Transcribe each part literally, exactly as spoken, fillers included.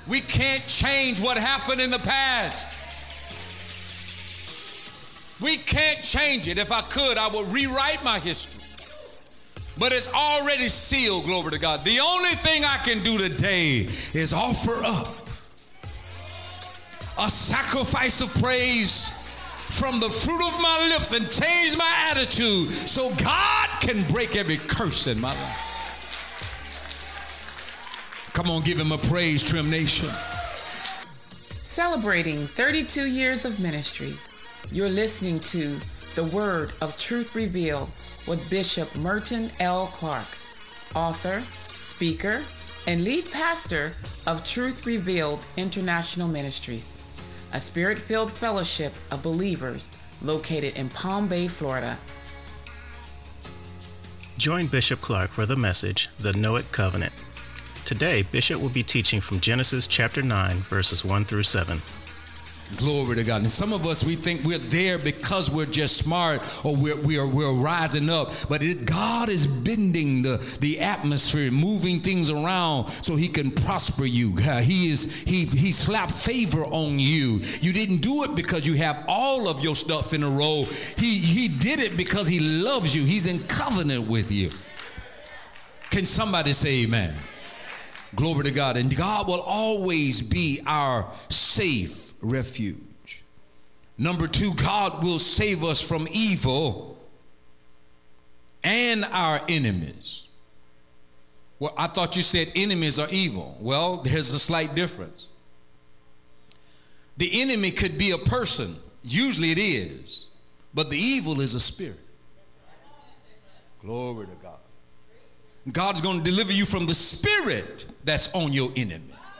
We can't change what happened in the past. We can't change it. If I could, I would rewrite my history. But it's already sealed, glory to God. The only thing I can do today is offer up a sacrifice of praise from the fruit of my lips and change my attitude so God can break every curse in my life. Come on, give him a praise, Trim Nation. Celebrating thirty-two years of ministry, you're listening to The Word of Truth Revealed with Bishop Merton L. Clark, author, speaker, and lead pastor of Truth Revealed International Ministries, a spirit-filled fellowship of believers located in Palm Bay, Florida. Join Bishop Clark for the message, The Know It Covenant. Today, Bishop will be teaching from Genesis chapter nine, verses one through seven. Glory to God. And some of us, we think we're there because we're just smart or we're, we're, we're rising up. But it, God is bending the, the atmosphere, moving things around so he can prosper you. Uh, he is he he slapped favor on you. You didn't do it because you have all of your stuff in a row. He, he did it because he loves you. He's in covenant with you. Can somebody say amen? Glory to God. And God will always be our safe refuge. Number two, God will save us from evil and our enemies. Well, I thought you said enemies are evil. Well, there's a slight difference. The enemy could be a person. Usually it is. But the evil is a spirit. Glory to God. God's going to deliver you from the spirit that's on your enemy.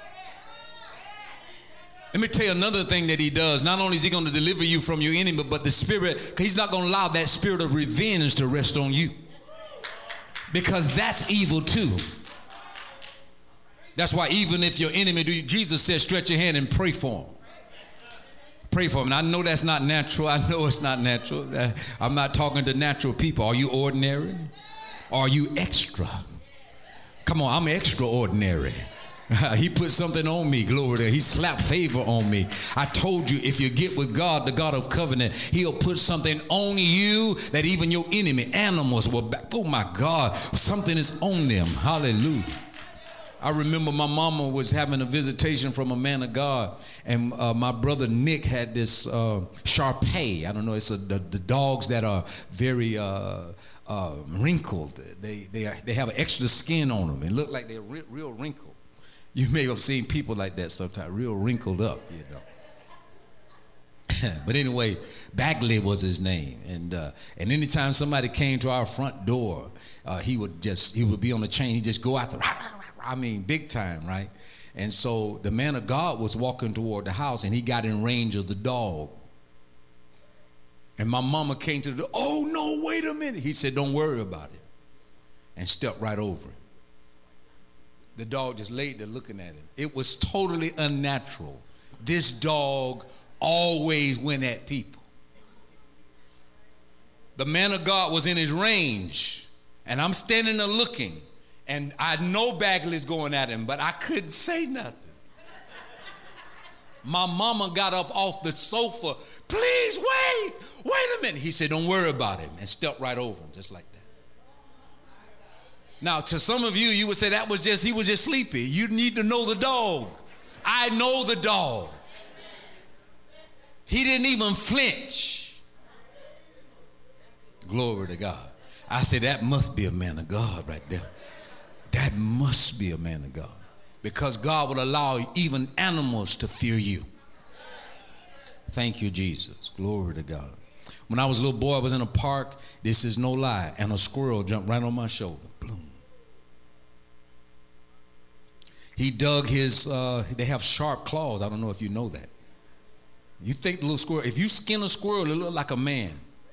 Let me tell you another thing that he does. Not only is he going to deliver you from your enemy, but the spirit, he's not going to allow that spirit of revenge to rest on you. Because that's evil too. That's why even if your enemy do, Jesus said, stretch your hand and pray for him. Pray for him. And I know that's not natural. I know it's not natural. I'm not talking to natural people. Are you ordinary? Are you extra? Come on, I'm extraordinary. He put something on me, glory to God. He slapped favor on me. I told you, if you get with God, the God of covenant, he'll put something on you that even your enemy, animals, will back. Oh my God, something is on them. Hallelujah. I remember my mama was having a visitation from a man of God, and uh, my brother Nick had this uh, Shar-Pei. I don't know, it's a, the, the dogs that are very uh, uh, wrinkled. They, they, are, they have extra skin on them and look like they're re- real wrinkled. You may have seen people like that sometimes, real wrinkled up, you know. But anyway, Bagley was his name. And uh, and anytime somebody came to our front door, uh, he would just, he would be on the chain. He'd just go out there, I mean, big time, right? And so the man of God was walking toward the house, and he got in range of the dog. And my mama came to the door, oh, no, wait a minute. He said, don't worry about it. And stepped right over him. The dog just laid there looking at him. It was totally unnatural. This dog always went at people. The man of God was in his range, and I'm standing there looking, and I know Bagley's going at him, but I couldn't say nothing. My mama got up off the sofa. Please wait, wait a minute. He said, don't worry about him, and stepped right over him just like that. Now, to some of you, you would say that was just, he was just sleepy. You need to know the dog. I know the dog. He didn't even flinch. Glory to God. I said, that must be a man of God right there. That must be a man of God. Because God will allow even animals to fear you. Thank you, Jesus. Glory to God. When I was a little boy, I was in a park. This is no lie. And a squirrel jumped right on my shoulder. Boom. He dug his, uh, they have sharp claws. I don't know if you know that. You think the little squirrel, if you skin a squirrel, it look like a man.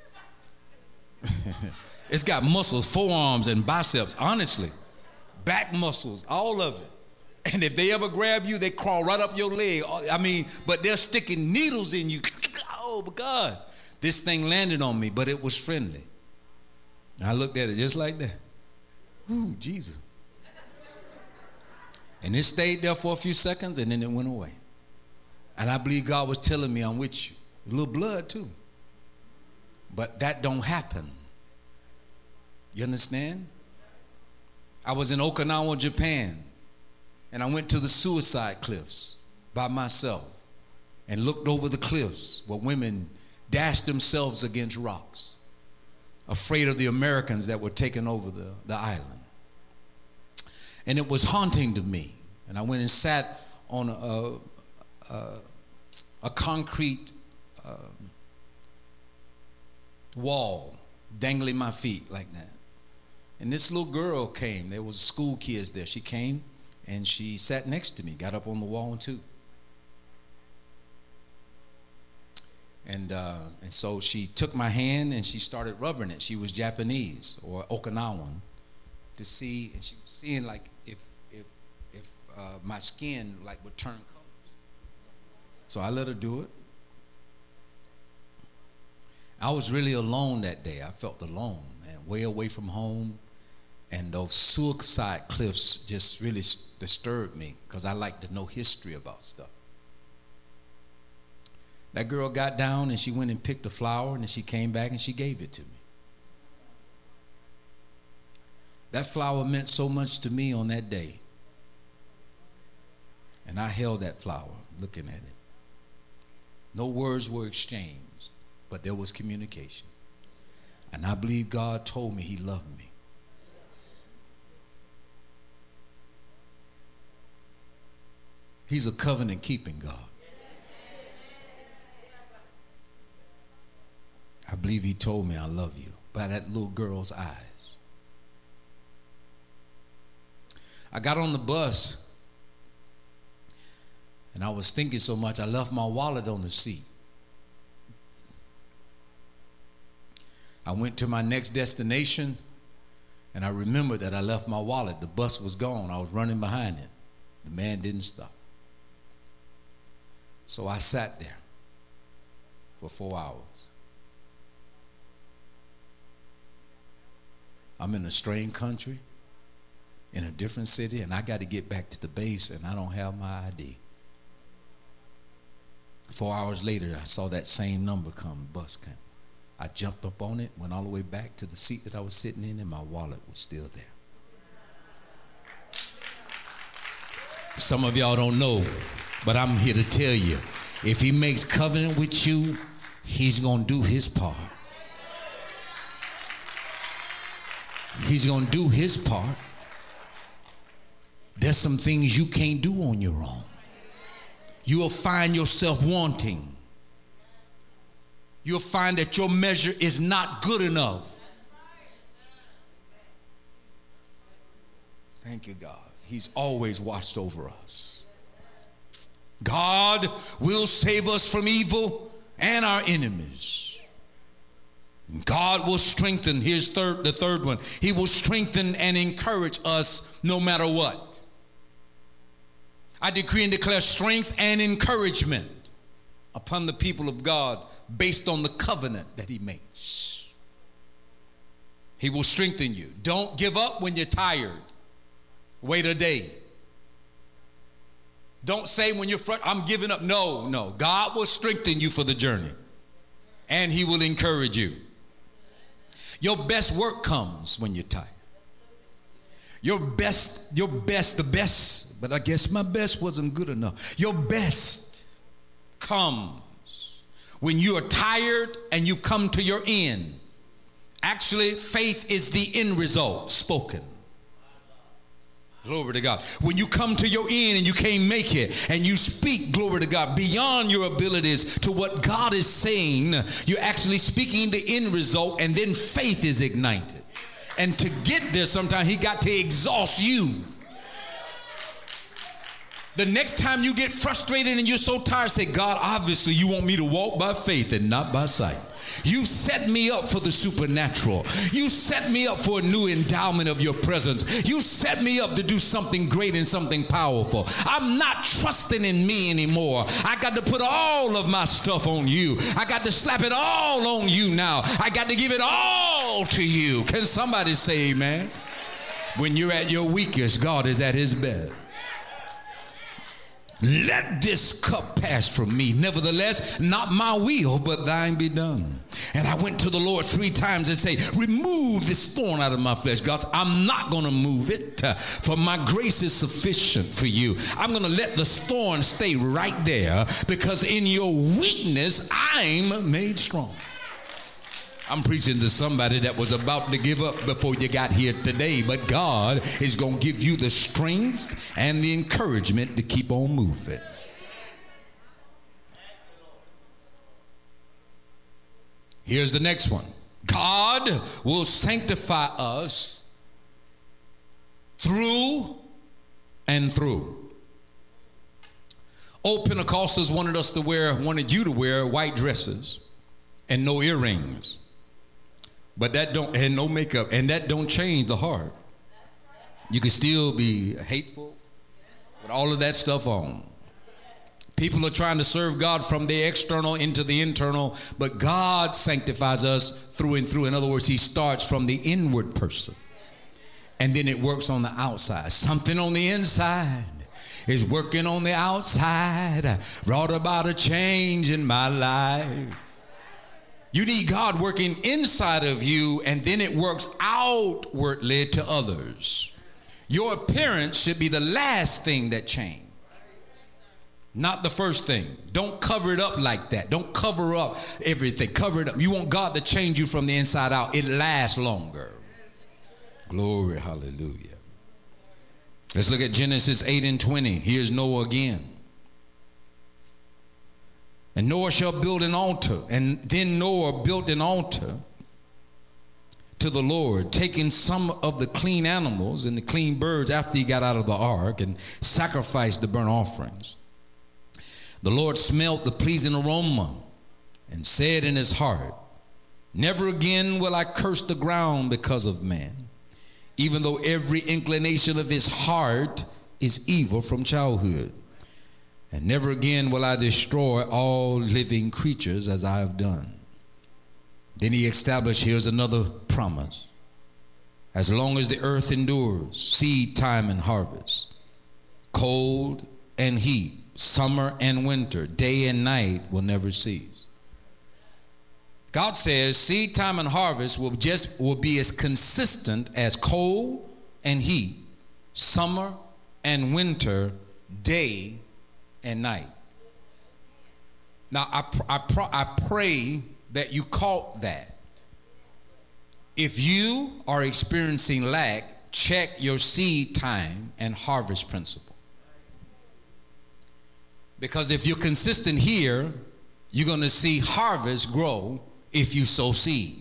It's got muscles, forearms and biceps, honestly. Back muscles, all of it. And if they ever grab you, they crawl right up your leg. I mean, but they're sticking needles in you. Oh, my God. This thing landed on me, but it was friendly. I looked at it just like that. Ooh, Jesus. And it stayed there for a few seconds, and then it went away. And I believe God was telling me, I'm with you. A little blood too. But that don't happen. You understand? I was in Okinawa, Japan, and I went to the suicide cliffs by myself and looked over the cliffs where women dashed themselves against rocks, afraid of the Americans that were taking over the, the island. And it was haunting to me. And I went and sat on a, a, a concrete um, wall, dangling my feet like that. And this little girl came. There was school kids there. She came and she sat next to me, got up on the wall too. And uh, and so she took my hand and she started rubbing it. She was Japanese or Okinawan, to see, and she was seeing like if if if uh, my skin like would turn colors. So I let her do it. I was really alone that day. I felt alone and way away from home. And those suicide cliffs just really disturbed me because I like to know history about stuff. That girl got down and she went and picked a flower, and then she came back and she gave it to me. That flower meant so much to me on that day. And I held that flower looking at it. No words were exchanged, but there was communication. And I believe God told me he loved me. He's a covenant-keeping God. I believe he told me I love you by that little girl's eyes. I got on the bus and I was thinking so much, I left my wallet on the seat. I went to my next destination and I remembered that I left my wallet. The bus was gone. I was running behind it. The man didn't stop. So I sat there for four hours. I'm in a strange country, in a different city, and I got to get back to the base, and I don't have my I D. Four hours later, I saw that same number come, bus came. I jumped up on it, went all the way back to the seat that I was sitting in, and my wallet was still there. Some of y'all don't know, but I'm here to tell you, if he makes covenant with you, he's going to do his part. He's going to do his part. There's some things you can't do on your own. You will find yourself wanting. You'll find that your measure is not good enough. Thank you, God. He's always watched over us. God will save us from evil and our enemies. God will strengthen, here's third, the third one. He will strengthen and encourage us no matter what. I decree and declare strength and encouragement upon the people of God based on the covenant that he makes. He will strengthen you. Don't give up when you're tired. Wait a day. Don't say when you're frustrated, I'm giving up. No, no. God will strengthen you for the journey. And he will encourage you. Your best work comes when you're tired. Your best, your best, the best, but I guess my best wasn't good enough. Your best comes when you are tired and you've come to your end. Actually, faith is the end result spoken. Glory to God. When you come to your end and you can't make it, and you speak, glory to God, beyond your abilities to what God is saying, you're actually speaking the end result, and then faith is ignited. And to get there, sometimes he got to exhaust you. The next time you get frustrated and you're so tired, say, God, obviously you want me to walk by faith and not by sight. You set me up for the supernatural. You set me up for a new endowment of your presence. You set me up to do something great and something powerful. I'm not trusting in me anymore. I got to put all of my stuff on you. I got to slap it all on you now. I got to give it all to you. Can somebody say amen? When you're at your weakest, God is at his best. Let this cup pass from me. Nevertheless, not my will, but thine be done. And I went to the Lord three times and say, remove this thorn out of my flesh. God said, I'm not going to move it, uh, for my grace is sufficient for you. I'm going to let the thorn stay right there, because in your weakness, I'm made strong. I'm preaching to somebody that was about to give up before you got here today, but God is going to give you the strength and the encouragement to keep on moving. Here's the next one. God will sanctify us through and through. Old Pentecostals wanted us to wear, wanted you to wear white dresses and no earrings. But that don't, and no makeup, and that don't change the heart. You can still be hateful with all of that stuff on. People are trying to serve God from the external into the internal, but God sanctifies us through and through. In other words, he starts from the inward person, and then it works on the outside. Something on the inside is working on the outside, brought about a change in my life. You need God working inside of you, and then it works outwardly to others. Your appearance should be the last thing that changes, not the first thing. Don't cover it up like that. Don't cover up everything. Cover it up. You want God to change you from the inside out. It lasts longer. Glory, hallelujah. Let's look at Genesis eight and twenty. Here's Noah again. And Noah shall build an altar. And then Noah built an altar to the Lord, taking some of the clean animals and the clean birds after he got out of the ark, and sacrificed the burnt offerings. The Lord smelt the pleasing aroma and said in his heart, never again will I curse the ground because of man, even though every inclination of his heart is evil from childhood. And never again will I destroy all living creatures as I have done. Then he established, here's another promise. As long as the earth endures, seed time and harvest, cold and heat, summer and winter, day and night will never cease. God says seed time and harvest will just will be as consistent as cold and heat, summer and winter, day and night. Now, I, I, I pray that you caught that. If you are experiencing lack, check your seed time and harvest principle. Because if you're consistent here, you're going to see harvest grow if you sow seed.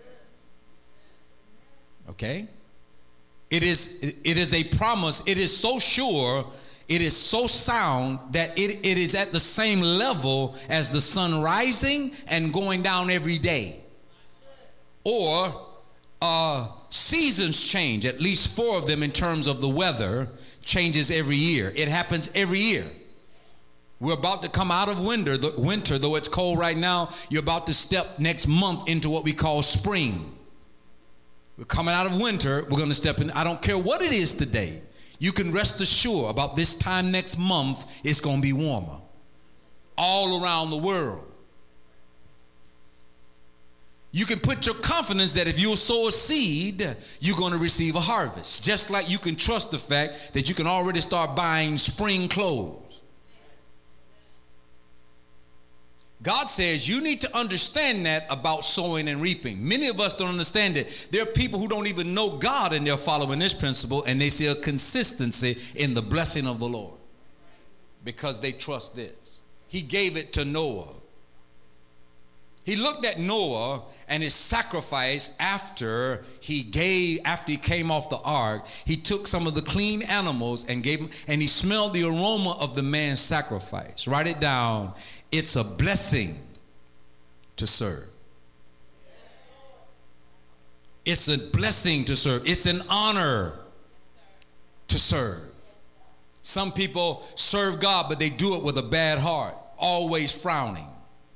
Okay? It is, it is a promise. It is so sure. It is so sound that it, it is at the same level as the sun rising and going down every day. Or uh, seasons change, at least four of them in terms of the weather, changes every year. It happens every year. We're about to come out of winter, the winter, though it's cold right now. You're about to step next month into what we call spring. We're coming out of winter. We're going to step in. I don't care what it is today. You can rest assured about this time next month, it's going to be warmer all around the world. You can put your confidence that if you'll sow a seed, you're going to receive a harvest. Just like you can trust the fact that you can already start buying spring clothes. God says you need to understand that about sowing and reaping. Many of us don't understand it. There are people who don't even know God and they're following this principle, and they see a consistency in the blessing of the Lord because they trust this. He gave it to Noah. He looked at Noah and his sacrifice after he gave, after he came off the ark. He took some of the clean animals and gave them, and he smelled the aroma of the man's sacrifice. Write it down. It's a blessing to serve. It's a blessing to serve. It's an honor to serve. Some people serve God, but they do it with a bad heart, always frowning.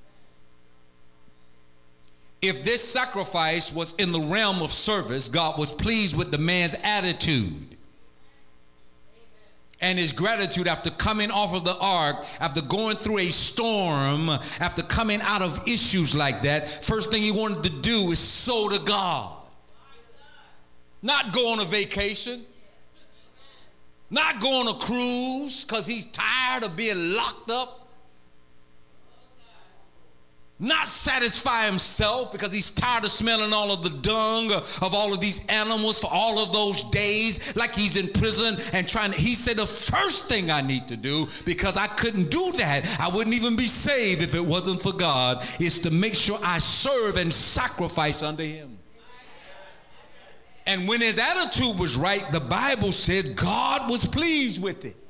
If this sacrifice was in the realm of service, God was pleased with the man's attitude. and his gratitude after coming off of the ark, after going through a storm, after coming out of issues like that, first thing he wanted to do is sow to God. Not go on a vacation. Not go on a cruise because he's tired of being locked up. Not satisfy himself because he's tired of smelling all of the dung of all of these animals for all of those days, like he's in prison and trying to, he said the first thing I need to do, because I couldn't do that, I wouldn't even be saved if it wasn't for God, is to make sure I serve and sacrifice unto him. And when his attitude was right, the Bible says God was pleased with it.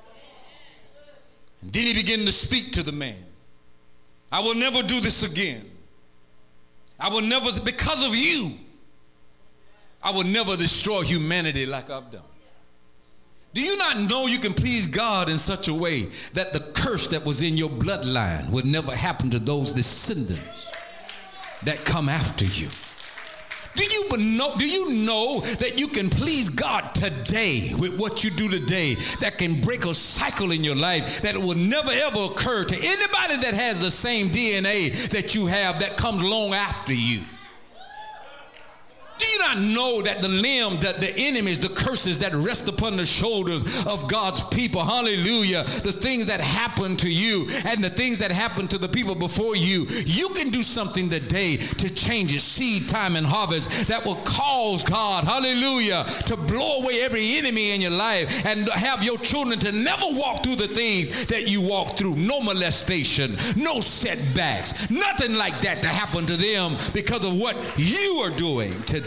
And then he began to speak to the man. I will never do this again. I will never, because of you, I will never destroy humanity like I've done. Do you not know you can please God in such a way that the curse that was in your bloodline would never happen to those descendants that come after you? Do you know, do you know that you can please God today with what you do today that can break a cycle in your life that will never ever occur to anybody that has the same D N A that you have that comes along after you? Do you not know that the limb, that the enemies, the curses that rest upon the shoulders of God's people, hallelujah, the things that happen to you and the things that happen to the people before you, you can do something today to change it, seed time and harvest, that will cause God, hallelujah, to blow away every enemy in your life and have your children to never walk through the things that you walk through. No molestation, no setbacks, nothing like that to happen to them because of what you are doing today.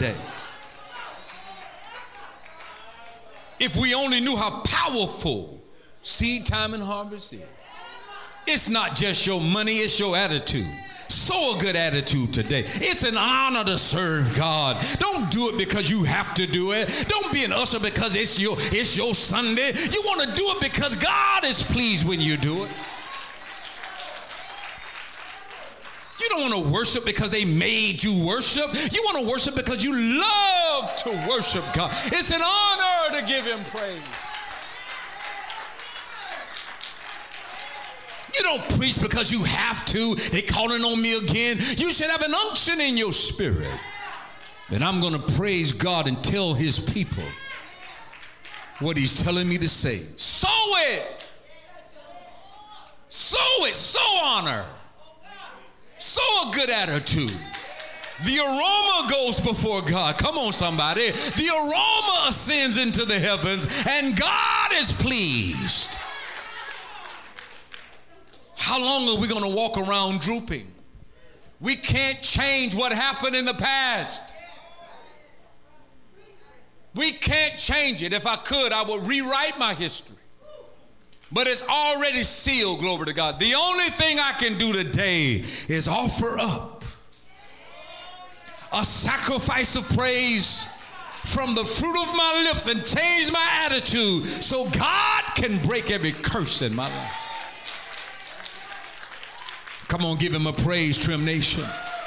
If we only knew how powerful seed time and harvest is. It's not just your money, it's your attitude. Sow a good attitude today. It's an honor to serve God. Don't do it because you have to do it. Don't be an usher because it's your, it's your Sunday. You want to do it because God is pleased when you do it. You don't want to worship because they made you worship. You want to worship because you love to worship God. It's an honor to give him praise. You don't preach because you have to. They're calling on me again. You should have an unction in your spirit that I'm going to praise God and tell his people what he's telling me to say. Sow it. Sow it. Sow honor. Sow a good attitude. The aroma goes before God. Come on, somebody. The aroma ascends into the heavens, and God is pleased. How long are we going to walk around drooping? We can't change what happened in the past. We can't change it. If I could, I would rewrite my history. But it's already sealed, glory to God. The only thing I can do today is offer up a sacrifice of praise from the fruit of my lips and change my attitude so God can break every curse in my life. Come on, give him a praise, Trim Nation.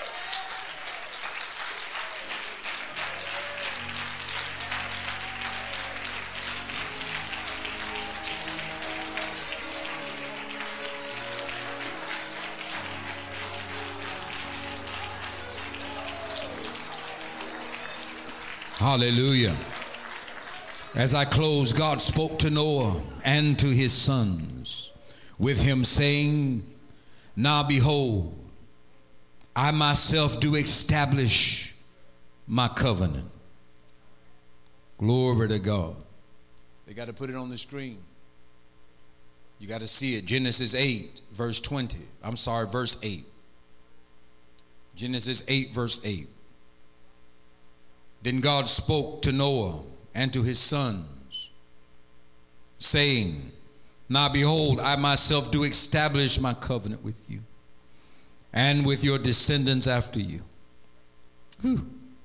Hallelujah. As I close, God spoke to Noah and to his sons with him, saying, now behold, I myself do establish my covenant. Glory to God. They got to put it on the screen. You got to see it. Genesis eight, verse twenty. I'm sorry, verse eight. Genesis eight, verse eight. Then God spoke to Noah and to his sons, saying, now behold, I myself do establish my covenant with you and with your descendants after you. Whew.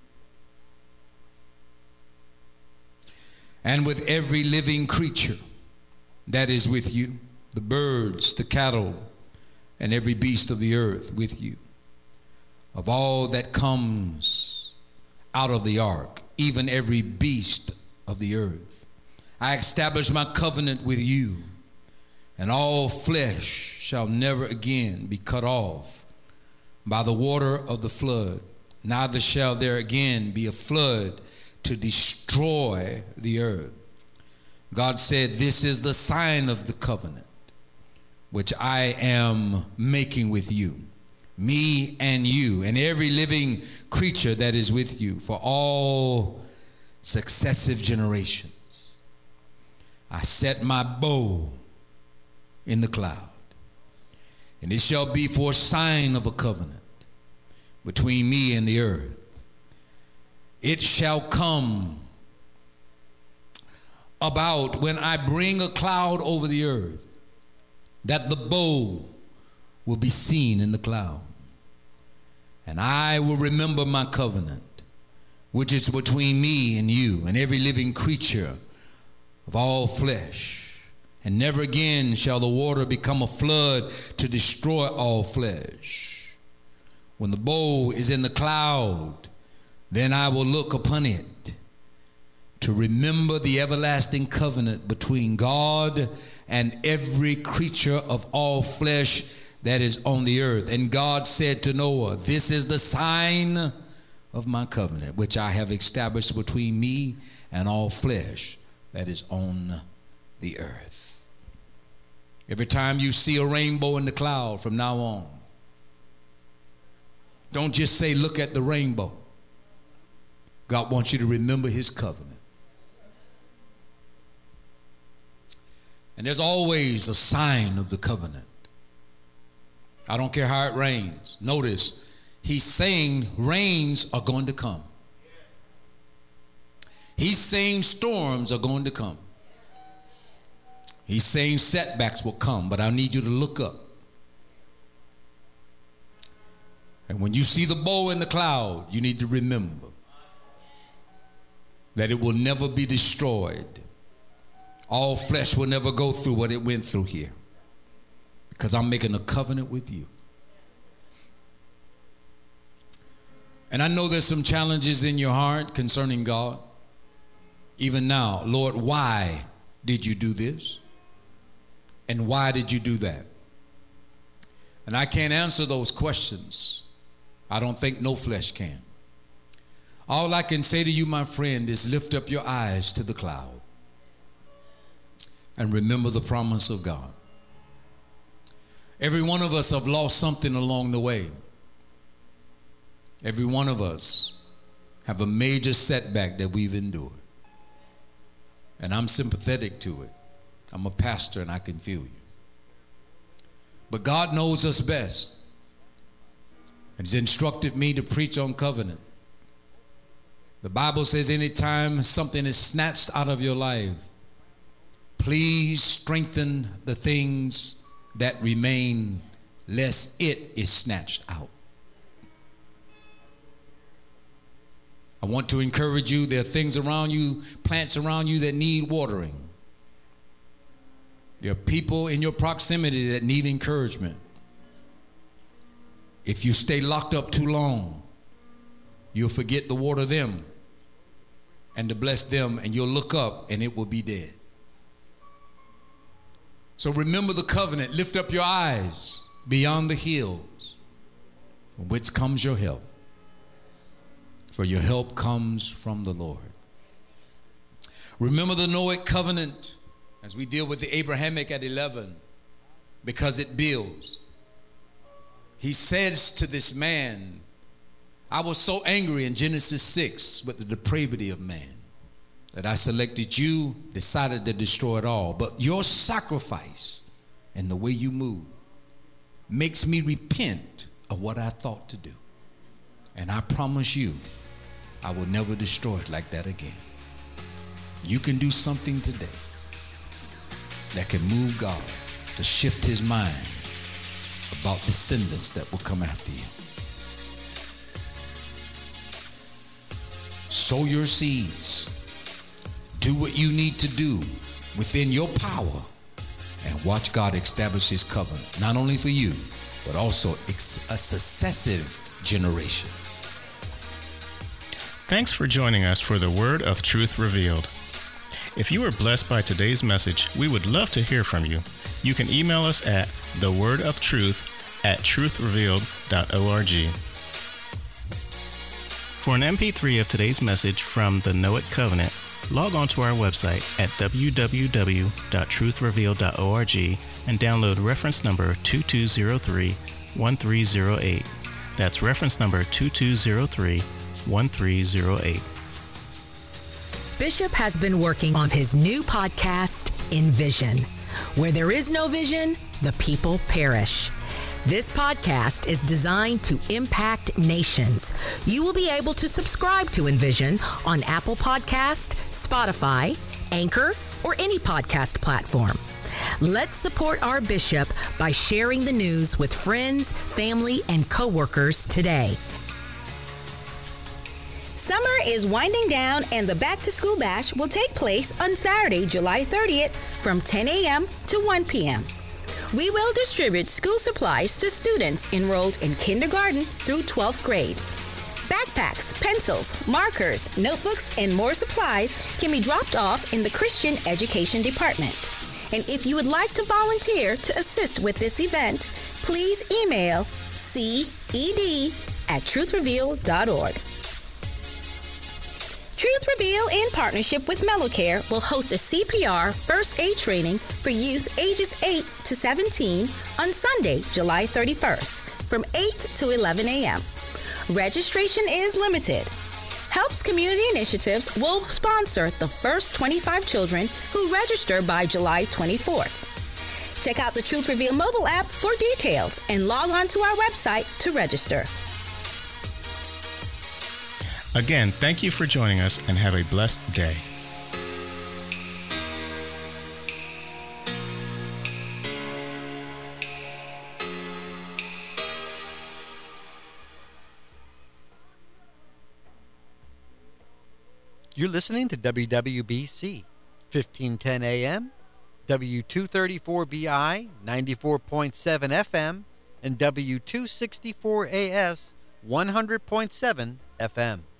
And with every living creature that is with you, the birds, the cattle, and every beast of the earth with you, of all that comes out of the ark, even every beast of the earth. I establish my covenant with you, and all flesh shall never again be cut off by the water of the flood, neither shall there again be a flood to destroy the earth. God said, this is the sign of the covenant which I am making with you, me and you, and every living creature that is with you for all successive generations. I set my bow in the cloud, and it shall be for a sign of a covenant between me and the earth. It shall come about when I bring a cloud over the earth, that the bow will be seen in the cloud. And I will remember my covenant, which is between me and you and every living creature of all flesh. And never again shall the water become a flood to destroy all flesh. When the bow is in the cloud, then I will look upon it to remember the everlasting covenant between God and every creature of all flesh that is on the earth. And God said to Noah, this is the sign of my covenant, which I have established between me and all flesh that is on the earth. Every time you see a rainbow in the cloud from now on, don't just say, look at the rainbow. God wants you to remember his covenant. And there's always a sign of the covenant. I don't care how it rains. Notice, he's saying rains are going to come. He's saying storms are going to come. He's saying setbacks will come, but I need you to look up. And when you see the bow in the cloud, you need to remember that it will never be destroyed. All flesh will never go through what it went through here, because I'm making a covenant with you. And I know there's some challenges in your heart concerning God. Even now, Lord, why did you do this? And why did you do that? And I can't answer those questions. I don't think no flesh can. All I can say to you, my friend, is lift up your eyes to the cloud and remember the promise of God. Every one of us have lost something along the way. Every one of us have a major setback that we've endured. And I'm sympathetic to it. I'm a pastor and I can feel you. But God knows us best. And he's instructed me to preach on covenant. The Bible says anytime something is snatched out of your life, please strengthen the things that remain, lest it is snatched out. I want to encourage you, there are things around you, plants around you that need watering. There are people in your proximity that need encouragement. If you stay locked up too long, you'll forget to water them and to bless them, and you'll look up and it will be dead. So remember the covenant. Lift up your eyes beyond the hills, from which comes your help. For your help comes from the Lord. Remember the Noahic covenant as we deal with the Abrahamic at eleven, because it builds. He says to this man, I was so angry in Genesis six with the depravity of man that I selected you, decided to destroy it all. But your sacrifice and the way you move makes me repent of what I thought to do. And I promise you, I will never destroy it like that again. You can do something today that can move God to shift his mind about descendants that will come after you. Sow your seeds. Do what you need to do within your power and watch God establish his covenant, not only for you, but also a successive generations. Thanks for joining us for the Word of Truth Revealed. If you were blessed by today's message, we would love to hear from you. You can email us at thewordoftruth at truthrevealed dot org. For an M P three of today's message from the Know It Covenant, log on to our website at w w w dot truth revealed dot org and download reference number two two zero three, one three zero eight. That's reference number two two zero three, one three zero eight. Bishop has been working on his new podcast, Envision. Where there is no vision, the people perish. This podcast is designed to impact nations. You will be able to subscribe to Envision on Apple Podcast, Spotify, Anchor, or any podcast platform. Let's support our bishop by sharing the news with friends, family, and coworkers today. Summer is winding down, and the Back to School Bash will take place on Saturday, July thirtieth from ten a.m. to one p.m. We will distribute school supplies to students enrolled in kindergarten through twelfth grade. Backpacks, pencils, markers, notebooks, and more supplies can be dropped off in the Christian Education Department. And if you would like to volunteer to assist with this event, please email c e d at truth revealed dot org. Truth Reveal, in partnership with MellowCare, will host a C P R first aid training for youth ages eight to seventeen on Sunday, July thirty-first, from eight to eleven a.m. Registration is limited. Helps Community Initiatives will sponsor the first twenty-five children who register by July twenty-fourth. Check out the Truth Reveal mobile app for details and log on to our website to register. Again, thank you for joining us and have a blessed day. You're listening to W W B C, fifteen ten A M, W two thirty-four B I, ninety-four point seven F M, and W two sixty-four A S, one hundred point seven F M.